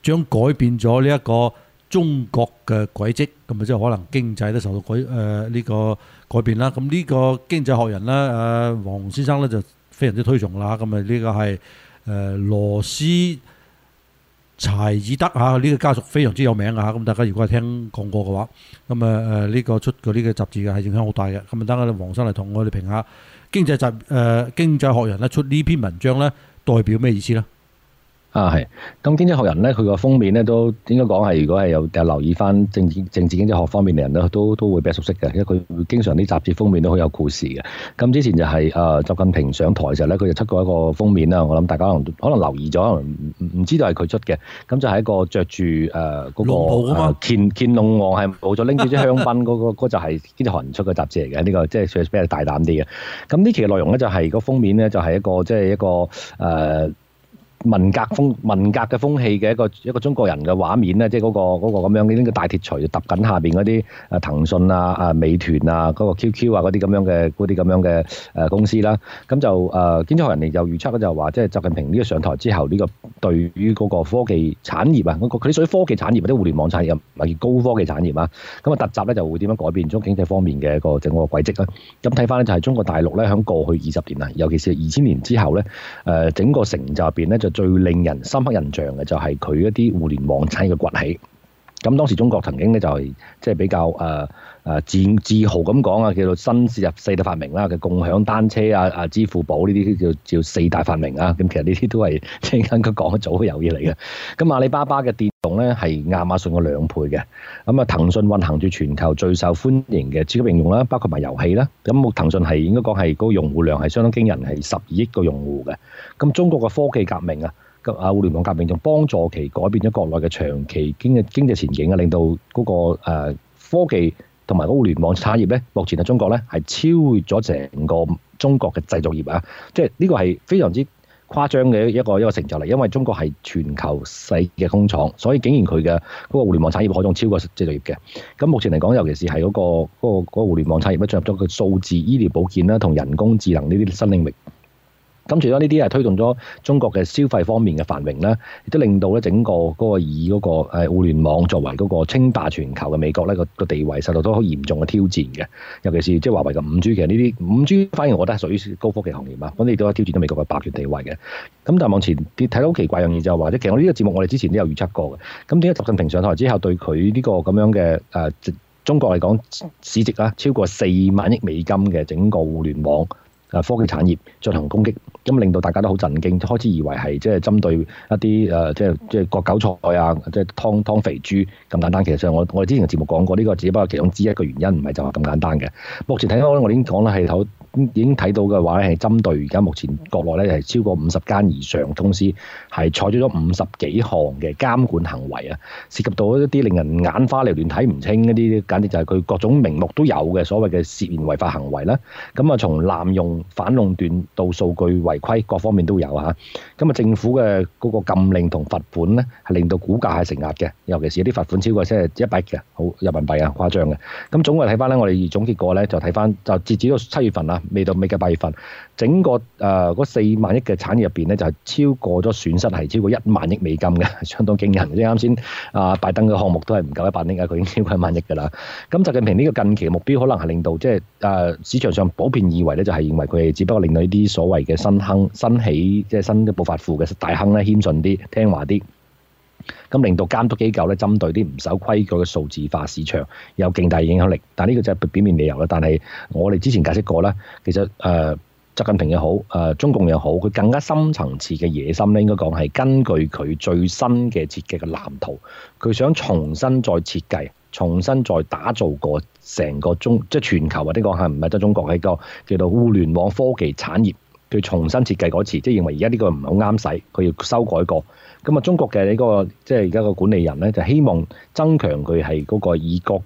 將改變咗呢一個中國嘅軌跡，咁啊即係可能經濟都受到呢個改變啦。咁呢個經濟學人咧，黃先生咧就非常之推崇啦。咁啊呢個係羅斯柴爾德嚇，呢個家族非常之有名啊。咁大家如果係聽講過嘅話，咁呢個出過呢個雜誌嘅係影響好大嘅。咁啊等我哋黃生嚟同我哋評下經濟學人咧出呢篇文章咧代表咩意思咧？ 係，咁經濟學人咧，佢個封面咧都應該講係，如果係有留意翻政治經濟學方面嘅人咧，都會比較熟悉嘅，因為佢經常啲雜誌封面都好有故事嘅。咁之前就係習近平上台嘅時候咧，佢就出過一個封面啦。我諗大家可能留意咗，可能唔知道係佢出嘅。咁就係一個着住嗰個乾隆王係冇咗拎住支香檳嗰就係經濟學人出嘅雜誌嚟嘅。呢個即係算係比較大膽啲嘅。咁呢期嘅內容咧就係個封面咧就係一個文革嘅風氣嘅一個中國人嘅畫面咧，即係嗰個咁樣嘅呢個大鐵錘揼緊下邊嗰啲騰訊啊、美團啊、嗰個 QQ 啊嗰啲咁樣嘅公司啦。咁就經濟學人哋就預測咧，就話即係習近平呢個上台之後，呢個對於嗰個科技產業啊，佢啲屬於科技產業或者互聯網產業，或者高科技產業啊，咁啊突襲咧就會點樣改變咗經濟方面嘅一個整個軌跡咧？咁睇翻咧就係中國大陸咧喺過去20年啊，尤其是2000年之後咧，整個成就入邊咧就最令人深刻印象嘅就係佢一啲互聯網產業嘅崛起。咁當時中國曾經咧就係即係比較自豪咁講啊，叫做新入四大發明啦嘅共享單車啊、支付寶呢啲叫四大發明啊。咁其實呢啲都係即係啱啱講咗早有嘢嚟嘅。咁阿里巴巴嘅電動咧係亞馬遜嘅2倍嘅。咁啊騰訊運行住全球最受歡迎嘅超級應用啦，包括埋遊戲啦。咁騰訊係應該講係嗰個用戶量係相當驚人，係12億個用戶嘅。咁中國嘅科技革命啊！互聯網革命仲幫助其改變咗國內嘅長期經濟前景啊，令到嗰個科技同埋嗰互聯網產業咧，目前喺中國咧係超越咗成個中國嘅製造業啊！即係呢個係非常之誇張嘅一個成就嚟，因為中國係全球細嘅工廠，所以竟然佢嘅嗰個互聯網產業可仲超過製造業嘅。咁目前嚟講，尤其是係嗰個互聯網產業咧，進入咗個數字醫療保健啦，同人工智能呢啲新領域。咁除咗呢啲係推動咗中國嘅消費方面嘅繁榮啦，亦都令到咧整個嗰個以嗰個互聯網作為嗰個稱霸全球嘅美國咧個地位受到都好嚴重嘅挑戰嘅。尤其是即係華為嘅5G，其實呢啲5G反而我覺得係屬於高科技行業啊，咁亦都挑戰咗美國嘅霸權地位嘅。咁但係往前睇到好奇怪樣嘢就係話，即其實我呢個節目我哋之前都有預測過嘅。咁點解習近平上台之後對佢呢個咁樣嘅中國嚟講市值啦超過4萬億美金嘅整個互聯網科技產業進行攻擊，咁令到大家都好震驚，開始以為係即係針對一啲即係割韭菜啊，即係劏肥豬咁簡單。其實上我哋之前嘅節目講過，呢個只不過其中之一個原因，唔係就係咁簡單嘅。目前睇到我已經講啦，係已經睇到嘅話咧，係針對而家目前國內咧係超過50間以上公司係採取咗50幾項嘅監管行為啊，涉及到一啲令人眼花繚亂睇唔清一啲，簡直就係佢各種名目都有嘅所謂嘅涉嫌違法行為啦。咁啊，從濫用反壟斷到數據違規各方面都有啊。咁啊，政府嘅嗰個禁令同罰款咧，係令到股價係承壓嘅，尤其是有啲罰款超過100嘅，好人民幣啊，誇張嘅。咁總嘅睇翻咧，我哋總結過咧，就睇翻就截止到7月份啊，未到8月份，整個嗰4萬億嘅產業入邊咧，就係超過咗損失係超過1萬億美金嘅，相當驚人。即係啱先拜登嘅項目都係唔夠100億啊，佢已經超過1萬億㗎啦。咁習近平呢個近期嘅目標可能係令到即係市場上普遍以為咧，就係認為佢哋只不過令到呢啲所謂嘅新起即係新嘅暴發戶嘅大亨咧，謙遜啲聽話啲。咁令到監督機構咧，針對啲唔守規矩嘅數字化市場有勁大影響力，但係呢個就係表面理由啦。但係我哋之前解釋過啦，其實習近平又好，中共又好，佢更加深層次嘅野心咧，應該講係根據佢最新嘅設計嘅藍圖，佢想重新再設計、重新再打造過成個即係全球或者講係唔係得中國係一個叫做互聯網科技產業，佢重新設計嗰次，即係認為而家呢個唔係好啱使，佢要修改過。咁啊，中國嘅呢個即係而家個管理人咧，就希望增強佢係嗰個以國家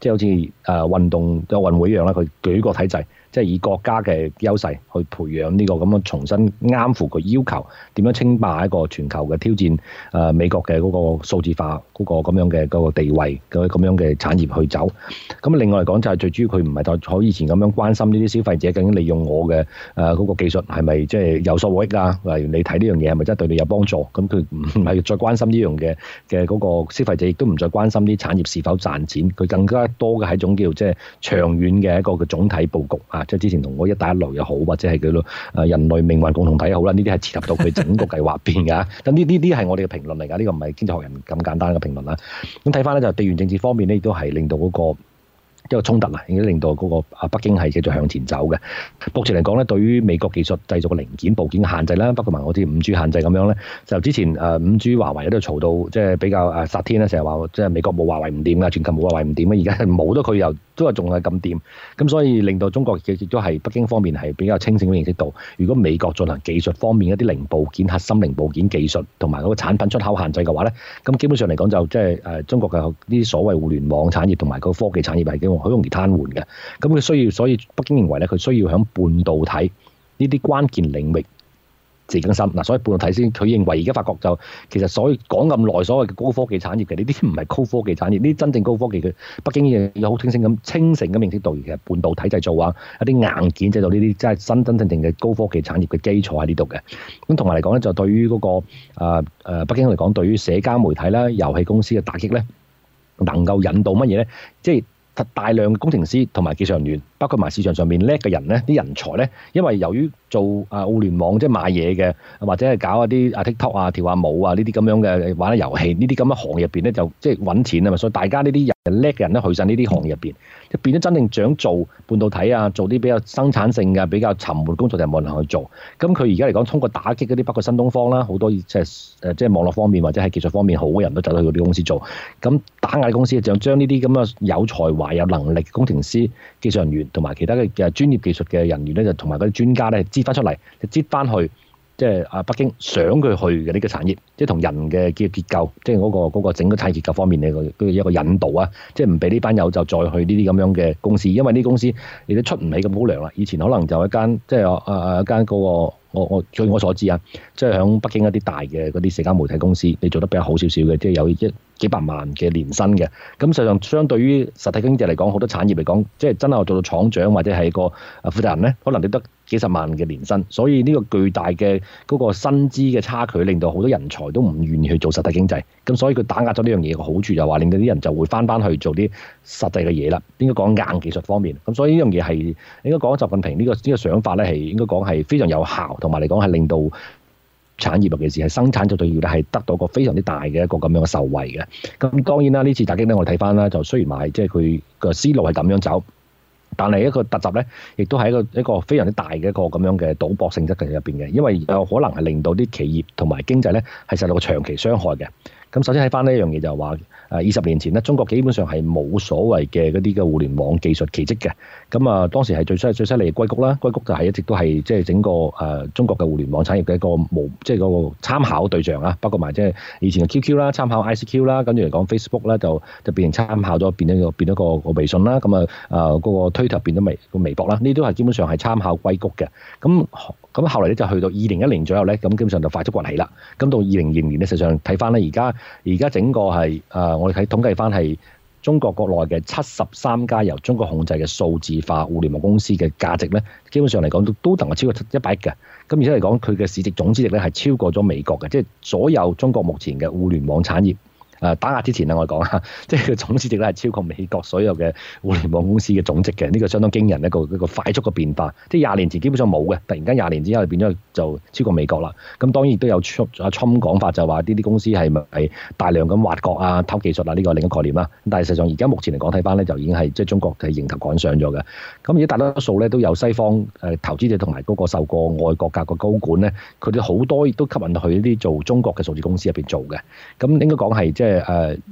即係好似運動奧運會一樣啦，佢舉國體制，即係以國家嘅優勢去培養呢個咁樣重新啱符佢要求，點樣稱霸一個全球嘅挑戰美國嘅嗰個數字化嗰個咁樣嘅嗰個地位咁樣嘅產業去走。咁另外嚟講就係最主要佢唔係就以前咁樣關心呢啲消費者究竟利用我嘅嗰個技術係咪即係有所獲益啊？例如你睇呢樣嘢係咪真係對你有幫助？咁佢唔係再關心呢樣嘅嗰個消費者，亦都唔再關心啲產業是否賺錢。佢更加多嘅係一種叫即係長遠嘅一個嘅總體佈局啊！即係之前同我一帶一路又好，或者係叫做人類命運共同體又好啦，呢啲係切合到佢整個計劃邊㗎。咁呢啲係我哋嘅評論嚟㗎，呢個唔係經濟學人咁簡單嘅評論啦。咁睇翻咧就地緣政治方面咧，亦都係令到嗰個一個衝突啊，已經令到嗰個北京係繼續向前走嘅。目前嚟講咧，對於美國技術製造嘅零件部件嘅限制啦，包括埋我啲 5G 限制咁樣咧，就之前5G 華為喺度嘈到即係比較殺天啦，成日話即係美國冇華為唔掂㗎，全球冇華為唔掂啊，而家冇咗佢又都係仲係咁掂。咁所以令到中國亦都係北京方面係比較清醒咁認識到，如果美國進行技術方面一啲零部件、核心零部件技術同埋嗰個產品出口限制嘅話咧，咁基本上嚟講就即係中國嘅呢啲所謂互聯網產業同埋個科技產業係好容易癱瘓嘅。咁佢需要，所以北京認為咧，佢需要喺半導體呢啲關鍵領域自更新嗱。所以半導體先，佢認為而家發覺就其實所以講咁耐所謂嘅高科技產業嘅呢啲唔係高科技產業，呢啲真正高科技嘅北京有好清醒咁認識到，其實半導體製造啊，一啲硬件製造呢啲真係真正嘅高科技產業嘅基礎喺呢度嘅。咁同埋嚟講咧，就對於嗰個北京嚟講，對於社交媒體啦、遊戲公司嘅打擊咧，能夠引導乜嘢咧？即係大量嘅工程師同埋技術人員，包括埋市場上面叻嘅人咧，啲人才咧，因為由於做互聯網即係賣嘢嘅，或者係搞一啲TikTok 啊、跳下舞啊呢啲咁樣嘅玩下遊戲呢啲咁嘅行業入邊咧，就即係揾錢啊嘛，所以大家呢啲人叻嘅人咧去晒呢啲行業入邊，就變咗真正想做半導體啊，做啲比較生產性嘅、比較沉悶工作就冇人去做。咁佢而家嚟講，通過打擊嗰啲包括新東方啦，好多即係網絡方面或者係技術方面好嘅人都走到去嗰啲公司做，咁打壓公司就將呢啲咁嘅有才華、有能力嘅工程師、技術人員同埋其他嘅專業技術嘅人員咧，就同埋嗰啲專家咧，擠翻出嚟，就擠翻去。即係北京想佢去嘅呢個產業，即係同人嘅結構，即係嗰個整個產業結構方面嘅一個引導啊！即係唔俾呢班友就再去呢啲咁樣嘅公司，因為呢啲公司你都出唔起咁高糧啦。以前可能就一間即係一間嗰個我據我所知啊，即係響北京一啲大嘅嗰啲社交媒體公司，你做得比較好少少嘅，即係有幾百萬嘅年薪嘅。咁實際上相對於實體經濟嚟講，好多產業嚟講，即係真係做到廠長或者係個負責人咧，可能你得幾十萬嘅年薪。所以呢個巨大嘅嗰個薪資嘅差距，令到好多人才都唔願意去做實體經濟。咁所以佢打壓咗呢樣嘢嘅好處就係話，令到啲人就會翻去做啲實際嘅嘢啦。應該講硬技術方面。咁所以呢樣嘢係應該講習近平呢個想法咧，係應該講係非常有效，同埋嚟講係令到產業尤其是係生產做對要咧，係得到個非常之大嘅一個咁樣嘅受惠嘅。咁當然啦，呢次打擊咧，我哋睇翻啦，就雖然話即係佢個思路係咁樣走，但係一個突襲咧，亦都係一個非常之大嘅一個咁樣嘅賭博性質嘅入邊嘅，因為有可能係令到啲企業同埋經濟咧係受到個長期傷害嘅。咁首先睇翻呢一樣嘢就係話，20年前咧，中國基本上係冇所謂嘅嗰啲嘅互聯網技術奇蹟嘅。咁啊，當時係最犀利嘅硅谷啦，硅谷就係一直都係即係整個中國嘅互聯網產業嘅一個即係嗰個參考對象啊。包括埋即係以前嘅 QQ 啦，參考 ICQ 啦，跟住嚟講 Facebook 啦，就變成參考咗變咗個微信啦。咁嗰個推特變咗微博啦，呢啲都係基本上係參考硅谷嘅。咁後嚟咧就去到2010年左右咧，咁基本上就快速崛起啦。咁到2020年咧，實際上睇翻咧，而家整個係我哋睇統計翻係中國國內嘅73家由中國控制嘅數字化互聯網公司嘅價值咧，基本上嚟講都能夠超過100億嘅。咁而且嚟講，佢嘅市值總市值咧係超過咗美國嘅，即係所有中國目前嘅互聯網產業。打壓之前我哋講下，即係佢總市值咧係超過美國所有嘅互聯網公司嘅總值嘅，呢個相當驚人一個快速嘅變化。即係20年前基本上冇嘅，突然間20年之後變咗就超過美國啦。咁當然亦都有阿 Trump 講法，就話呢啲公司係咪大量咁挖角啊、偷技術啊？呢個係另一個概念啦。但係實際上而家目前嚟講睇翻咧，就已經係即係中國係迎頭趕上咗嘅。咁而家大多數咧都有西方投資者同埋嗰個受過外國教育嘅高管咧，佢哋好多亦都吸引去呢啲做中國嘅數字公司入邊做嘅。咁應該講係即係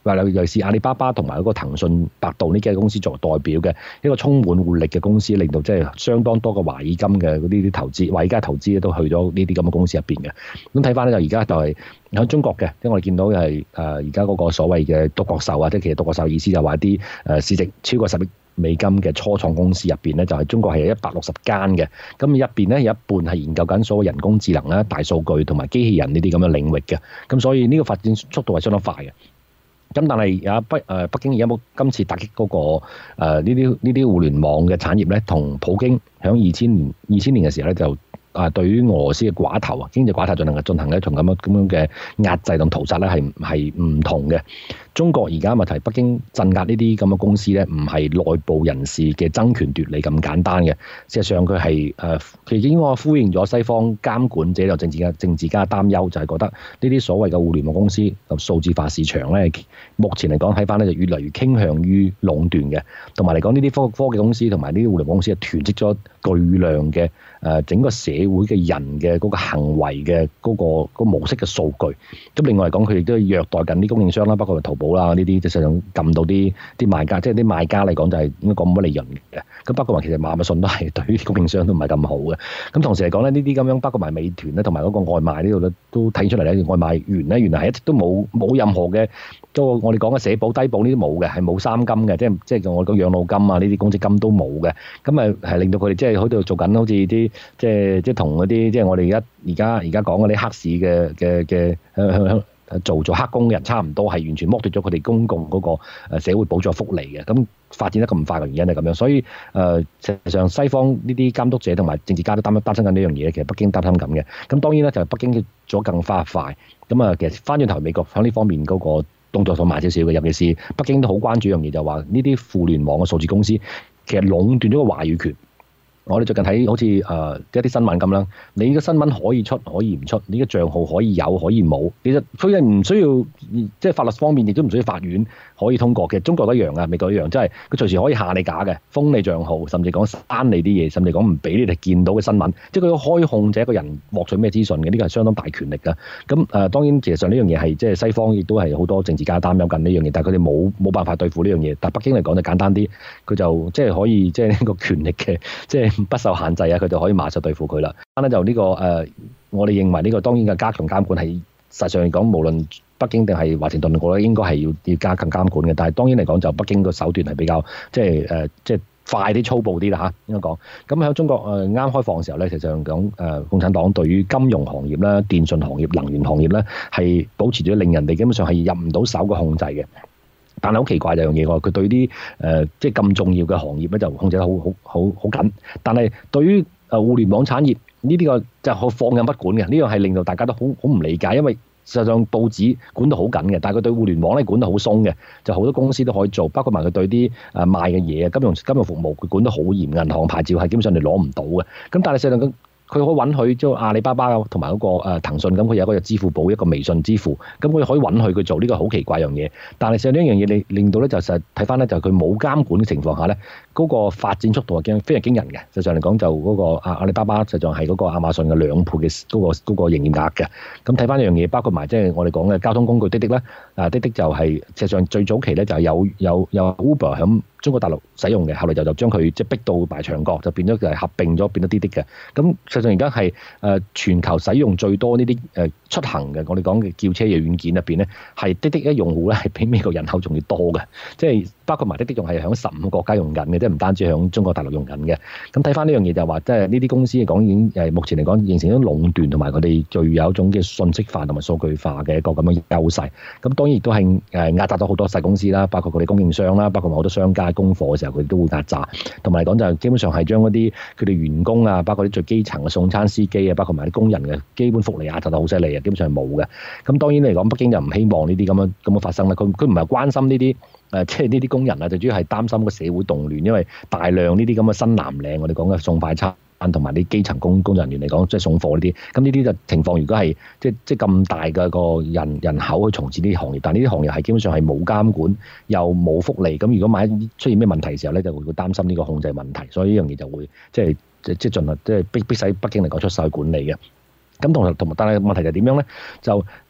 尤其是阿里巴巴同埋嗰個騰訊、百度呢幾間公司作為代表嘅一個充滿活力嘅公司，令到即係相當多嘅華爾金嘅嗰啲投資，華爾街投資咧都去咗呢啲咁嘅公司入邊嘅。咁睇翻咧就而家就係喺中國嘅，因為我哋見到係而家嗰個所謂嘅獨角獸啊，即係其實獨角獸意思就係話啲市值超過10億美金嘅初創公司入邊咧，就係中國係有160間嘅，咁入邊咧有一半係研究緊所謂人工智能啦、大數據同埋機器人呢啲咁嘅領域嘅，咁所以呢個發展速度係相當快嘅。咁但係北京而家冇今次打擊嗰個呢啲互聯網嘅產業咧，同普京喺2000年嘅時候咧就對於俄羅斯嘅寡頭啊，經濟寡頭進行一種咁樣嘅壓制同屠殺咧係唔同嘅。中國而家問題，北京鎮壓呢啲咁嘅公司咧，唔係內部人士嘅爭權奪利咁簡單嘅。事實上佢係其實應該呼應咗西方監管者有政治家擔憂，就係覺得呢啲所謂嘅互聯網公司同數字化市場咧，目前嚟講睇翻咧就越嚟越傾向於壟斷嘅，同埋嚟講呢啲科技公司同埋呢啲互聯網公司係囤積咗巨量嘅整個社會嘅人嘅嗰個行為嘅嗰個模式嘅數據。咁另外嚟講，佢哋都虐待緊啲供應商啦，包括淘寶啦呢啲，即係實際上撳到啲賣家，即係啲賣家嚟講就係應該講冇乜利潤嘅。咁包括埋其實亞馬遜都係對於供應商都唔係咁好嘅。咁同時嚟講咧，呢啲咁樣包括埋美團咧，同埋嗰個外賣呢度咧，都睇出嚟咧，外賣員咧原來係一直都冇任何嘅，即係我哋講嘅社保低保呢啲冇嘅，係冇三金嘅，即係我講養老金啊呢啲公積金都冇嘅。咁係令到佢哋即係喺度做緊好似啲即係同嗰啲即係我哋而家講嗰啲黑市嘅做黑工嘅人差唔多，係完全剝奪咗佢哋公共嗰個社會保障福利嘅。咁發展得咁快嘅原因係咁樣，所以實際上西方呢啲監督者同埋政治家都擔心緊呢樣嘢，其實北京擔心緊嘅。咁當然咧就係北京要做得更快。咁其實翻轉頭美國喺呢方面嗰個動作就慢少少嘅，尤其是北京都好關注一樣嘢，就係話呢啲互聯網嘅數字公司其實壟斷咗個話語權。我哋最近睇好似一啲新聞咁啦，你嘅新聞可以出可以唔出，你嘅帳號可以有可以冇，其實佢係唔需要即係法律方面亦都唔需要法院可以通過嘅。中國都一樣啊，美國一樣，即係佢隨時可以下你架嘅，封你帳號，甚至講刪你啲嘢，甚至講唔俾你哋見到嘅新聞，即係佢可以控制一個人獲取咩資訊嘅，呢個係相當大權力㗎。咁當然其實上呢樣嘢係即係西方亦都係好多政治家擔憂緊呢樣嘢，但係佢哋冇辦法對付呢樣嘢。但係北京嚟講就簡單啲，佢就即係可以即係呢個權力嘅即係不受限制啊，佢就可以馬上對付佢啦。咁咧就呢個我哋認為呢個當然嘅加強監管係實際上嚟講，無論北京定係華盛頓，我覺得應該係要加強監管嘅。但係當然嚟講，就北京個手段係比較即係快啲粗暴啲啦嚇，應該講。咁喺中國啱開放嘅時候咧，實際上講共產黨對於金融行業啦、電信行業、能源行業咧係保持咗令人哋基本上係入唔到手嘅控制嘅。但係好奇怪就樣嘢喎，佢對啲即係咁重要嘅行業咧就控制得好緊，但係對於互聯網產業呢啲個就好放任不管嘅，呢樣係令到大家都好唔理解，因為實際上報紙管得好緊嘅，但係佢對互聯網咧管得好鬆嘅，就好多公司都可以做，包括埋佢對啲賣嘅嘢金融服務佢管得好嚴，銀行牌照係基本上你攞唔到嘅，咁但係實際上佢可以允許即係阿里巴巴同埋嗰個騰訊咁，佢有一個支付寶一個微信支付，咁佢可以允許佢做呢個好奇怪樣嘢。但係實際呢樣嘢你令到咧就實睇翻咧就佢冇監管嘅情況下咧，嗰個發展速度係非常驚人嘅。實際上嚟講就嗰個阿里巴巴實際上係嗰個亞馬遜嘅2倍嘅嗰個營業額嘅。咁睇翻呢樣嘢，包括埋即係我哋講嘅交通工具滴滴啦，滴滴就係實際上最早期咧就係有 Uber 喺中國大陸使用嘅，後來就將佢即係逼到埋牆角，就變咗就係合併咗變咗滴滴嘅。咁實際上而家係全球使用最多呢啲出行嘅我哋講嘅叫車嘅軟件入邊咧，係滴滴嘅用戶咧係比美國人口仲要多嘅，即係包括埋滴滴仲係響15個國家用緊嘅，即係唔單止響中國大陸用緊嘅。咁睇翻呢樣嘢就話，即係呢啲公司講已經目前嚟講形成咗壟斷，同埋佢哋具有一種嘅信息化同埋數據化嘅一個咁樣優勢。咁當然亦都係壓榨咗好多細公司啦，包括佢哋供應商啦，包括埋好多商家供貨嘅時候佢哋都會壓榨，同埋嚟講就基本上係將嗰啲佢哋員工啊，包括啲最基層嘅送餐司機啊，包括埋啲工人嘅基本福利壓榨得好犀利啊，基本上係冇嘅。咁當然嚟講，北京就唔希望呢啲咁樣發生啦。佢唔係關心呢啲即係呢啲工人啊，最主要係擔心個社會動亂，因為大量呢啲咁嘅新藍領，我哋講嘅送快餐同埋啲基層工人員嚟講，即係送貨呢啲。咁呢啲就情況，如果係即係咁大嘅個人口去從事呢啲行業，但呢啲行業係基本上係冇監管又冇福利。咁如果萬一出現咩問題嘅時候咧，就會擔心呢個控制問題，所以呢樣嘢就會即係盡量即係逼使北京嚟講出手去管理嘅。咁但係問題就點樣咧？就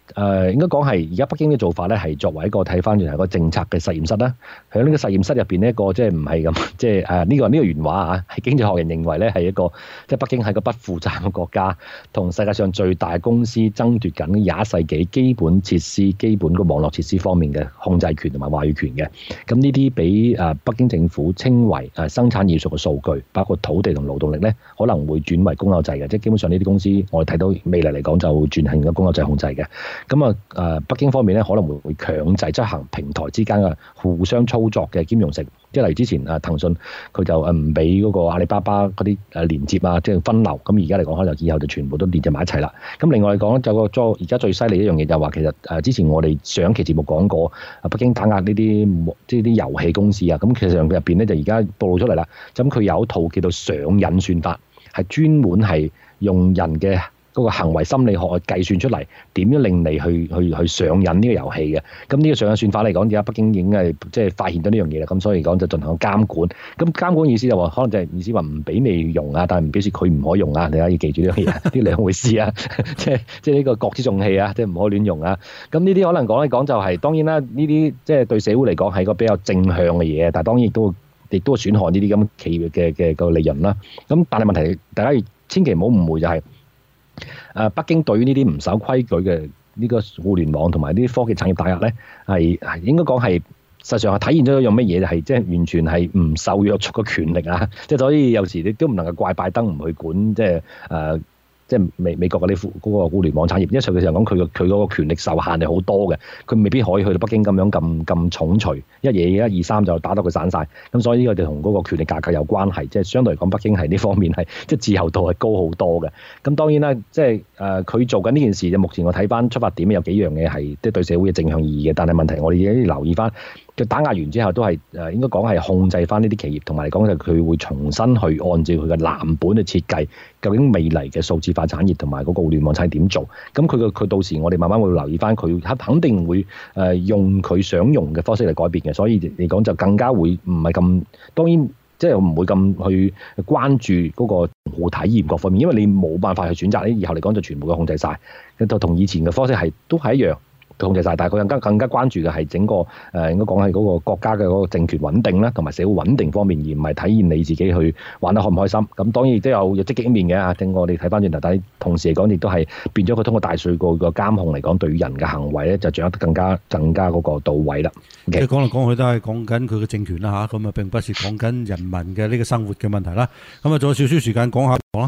應該講係而家北京嘅做法咧，係作為一個睇翻轉係個政策嘅實驗室啦。喺呢個實驗室入邊呢一個即係唔係咁，即係呢個原話啊，係經濟學人認為咧係一個即係北京係個不負責任嘅國家，同世界上最大公司爭奪緊21世紀基本設施、基本個網絡設施方面嘅控制權同埋話語權嘅。咁呢啲俾北京政府稱為生產要素嘅數據，包括土地同勞動力咧，可能會轉為公有制嘅。即係基本上呢啲公司，我哋睇到未來嚟講就會轉向嘅公有制控制嘅。咁北京方面咧可能會強制執行平台之間嘅互相操作嘅兼容性，即係例如之前騰訊佢就唔俾嗰個阿里巴巴嗰啲連接啊，即係分流。咁而家嚟講可能以後就全部都連接埋一齊啦。咁另外嚟講就而家最犀利一樣嘢就係話，其實之前我哋上期節目講過，北京打壓呢啲即係啲遊戲公司啊。咁其實入邊咧就而家暴露出嚟啦。咁佢有一套叫做上癮算法，係專門係用人嘅嗰個行為心理學去計算出嚟，點樣令你去上癮呢個遊戲嘅。咁呢個上癮算法嚟講，而家北京已經係即係發現咗呢樣嘢啦。咁所以講就進行監管。咁監管意思就話，可能就係意思話唔俾你用啊，但係唔表示佢唔可以用啊。你可以記住呢樣嘢，呢兩回事啊。即係呢個各自重器啊，即係唔可以亂用啊。咁呢啲可能講嚟講就係當然啦，呢啲即係對社會嚟講係個比較正向嘅嘢，但係當然亦都會損害呢啲咁企業嘅個利潤啦。咁但係問題，大家千祈唔好誤會就係。北京對於呢啲唔守規矩嘅呢個互聯網同埋呢啲科技產業打壓咧，係應該講係實際上係體現咗一樣乜嘢，就係即係完全係唔受約束嘅權力啊！即係所以有時你都唔能夠怪拜登唔去管，即係美國嗰啲嗰個互聯網產業，因為實際上講佢嗰個權力受限係好多嘅，佢未必可以去到北京咁樣咁重錘，一嘢1、2、3就打到佢散晒。咁所以呢個就同嗰個權力架構有關係，即係相對嚟講，北京係呢方面係即係自由度係高好多嘅。咁當然啦，即係佢做緊呢件事，就目前我睇翻出發點有幾樣嘢係即係對社會嘅正向意義嘅，但係問題我哋要留意翻。佢打壓完之後都係應該講係控制翻呢啲企業，同埋嚟講就佢會重新去按照佢嘅藍本去設計，究竟未嚟嘅數字化產業同埋嗰個互聯網產業點做？咁佢到時我哋慢慢會留意翻，佢肯定會用佢想用嘅方式嚟改變嘅，所以嚟講就更加會唔係咁，當然即係唔會咁去關注嗰個用戶體驗各方面，因為你冇辦法去選擇，以後嚟講就全部都控制晒，就同以前嘅方式都係一樣。控制晒，但係佢更加關注嘅係整個應該講係嗰個國家嘅嗰個政權穩定啦，同埋社會穩定方面，而唔係體現你自己去玩得開唔開心。咁當然亦都有積極一面嘅啊。正我哋睇翻轉頭，但係同時嚟講，亦都係變咗佢通過大數據個監控嚟講，對於人嘅行為咧就掌握得更加嗰個到位啦。 即係講嚟講去都係講緊佢嘅政權啦嚇，咁啊並不是講緊人民嘅呢個生活嘅問題啦。咁啊仲有少少時間講下啦。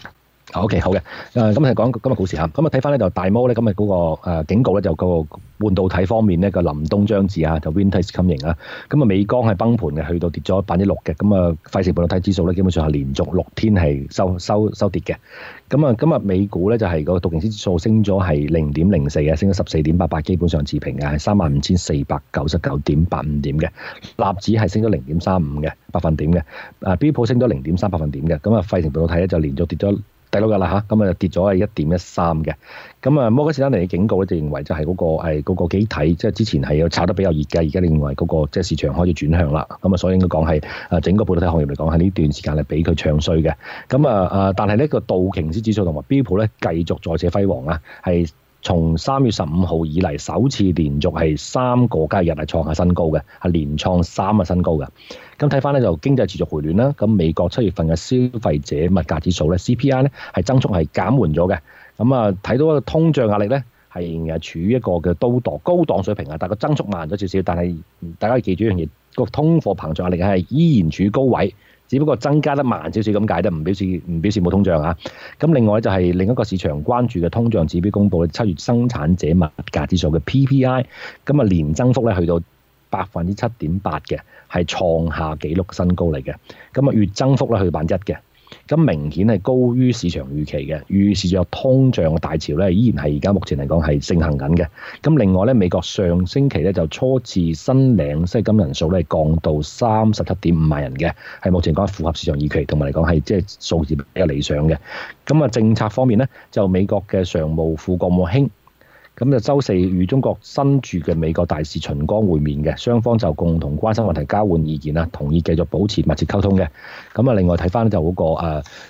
OK 好嘅，咁係講今日股市嚇，咁啊睇翻咧就大摩咧，今日嗰個警告咧就個半導體方面咧個臨冬將至啊，就 Winter is coming啊，咁啊美光係崩盤嘅，去到跌咗6%嘅，咁啊費城半導體指數咧基本上係連續6天係收跌嘅，咁啊今日美股咧就係個道瓊斯指數升咗係0.04嘅，升咗14.88，基本上持平嘅，係35,499.85點嘅，納指係升咗0.35嘅百分點嘅，標普升咗0.3百分點嘅，咁啊費城半導體咧就連續跌咗第6日啦嚇，咁啊跌咗係1.13嘅，咁啊摩根士丹利嘅警告咧就認為就係嗰個機體，即係之前係有炒得比較熱嘅，而家認為嗰個即係市場開始轉向啦，咁啊所以應該講係整個半導體行業嚟講喺呢段時間係比佢唱衰嘅，咁但係呢個道瓊斯指數同埋標普咧繼續再次輝煌啊，係從3月15號以嚟首次連續係3個交易日係創下新高嘅，係連創3個新高嘅。咁睇翻咧就經濟持續回暖啦。咁美國7月份嘅消費者物價指數咧 CPI 咧係增速係減緩咗嘅。咁啊睇到一個通脹壓力咧係仍然係處於一個嘅高檔水平啊，但係個增速慢咗少少。但係大家要記住一樣嘢，個通貨膨脹壓力係依然處於高位。只不過增加得慢少少咁解得，唔表示冇通脹啊。咁另外就係另一個市場關注嘅通脹指標公佈7月生產者物價指數嘅 PPI， 咁啊年增幅咧去到7.8%嘅，係創下紀錄新高嚟嘅。咁啊月增幅咧去到1%嘅。咁明顯係高於市場預期嘅，預示咗通脹嘅大潮咧，依然係而家目前嚟講係盛行緊嘅。咁另外咧，美國上星期咧就初次申領失業金人數咧降到37.5萬人嘅，係目前講符合市場預期，同埋嚟講係即係數字比較理想嘅。咁啊，政策方面咧，就美國嘅常務副國務卿。咁就週4與中國新駐嘅美國大使秦剛會面嘅，雙方就共同關心問題交換意見啦，同意繼續保持密切溝通嘅。咁啊，另外睇翻就嗰個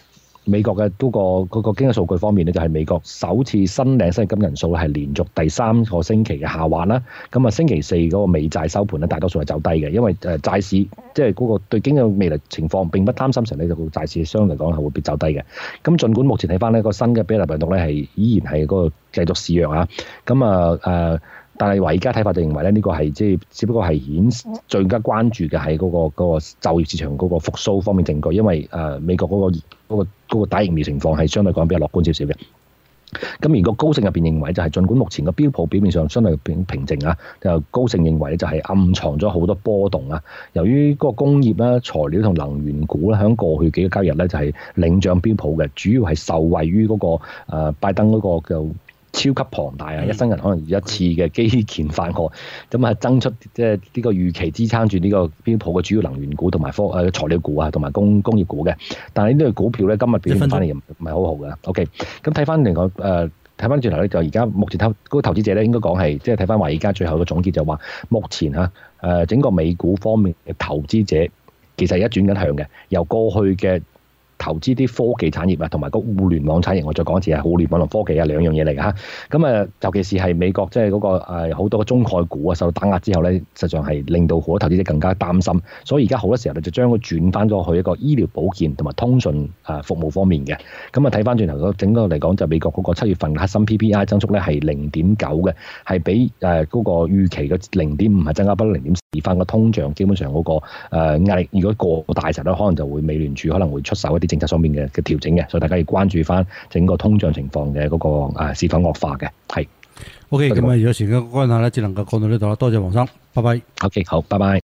美國嘅嗰個經濟數據方面咧，就係美國首次新領失業金人數係連續第3個星期嘅下滑啦。咁啊，星期4嗰個美債收盤咧，大多數係走低嘅，因為債市即係嗰個對經濟未來情況並不擔心時，呢個債市相對嚟講係會變走低嘅。咁儘管目前睇翻呢個新嘅變異病毒咧係依然係嗰個繼續肆虐啊，咁但係華爾街睇法就認為咧，呢個係即係只不過係最加關注嘅係嗰個就業市場嗰個復甦方面證據，因為美國嗰個打疫苗情況係相對講比較樂觀少少嘅。咁而個高盛入邊認為就係，儘管目前個標普表面上相對平靜啊，就高盛認為就係暗藏咗好多波動啊。由於嗰個工業啦、材料同能源股咧，喺過去幾個交易日咧就係領漲標普嘅，主要係受惠於嗰個拜登嗰個叫超級龐大啊！一生人可能一次嘅基建法案，咁增出即係呢個預期支撐住呢個標普嘅主要能源股同埋材料股啊，同埋工業股嘅。但係呢個股票咧，今日表現翻嚟又唔係好好嘅。OK，咁睇翻嚟講睇翻轉頭咧，就而家目前嗰個投資者咧，應該講係即係睇翻華爾街最後嘅總結就話，目前整個美股方面嘅投資者其實而家轉緊向嘅，由過去嘅投資啲科技產業啊，同埋個互聯網產業，我再講一次係互聯網同科技啊兩樣嘢嚟嘅嚇。咁尤其是係美國即係嗰個好多個中概股啊受到打壓之後咧，實際上係令到好多投資者更加擔心。所以而家好多時候咧就將佢轉翻咗去一個醫療保健同埋通訊服務方面嘅。咁睇翻轉頭整個嚟講，就美國嗰個7月份核心 PPI 增速咧係0.9嘅，係比嗰個預期嘅0.5係增加不到0.4。翻個通脹基本上嗰個壓力，如果過大時咧，可能就會美聯儲可能會出手一啲政策上面嘅調整嘅，所以大家要關注翻整個通脹情況嘅嗰個是否惡化嘅。係 OK，咁有時間關係咧，只能夠講到呢度啦。多謝黃生，拜拜。 OK， 好，拜拜。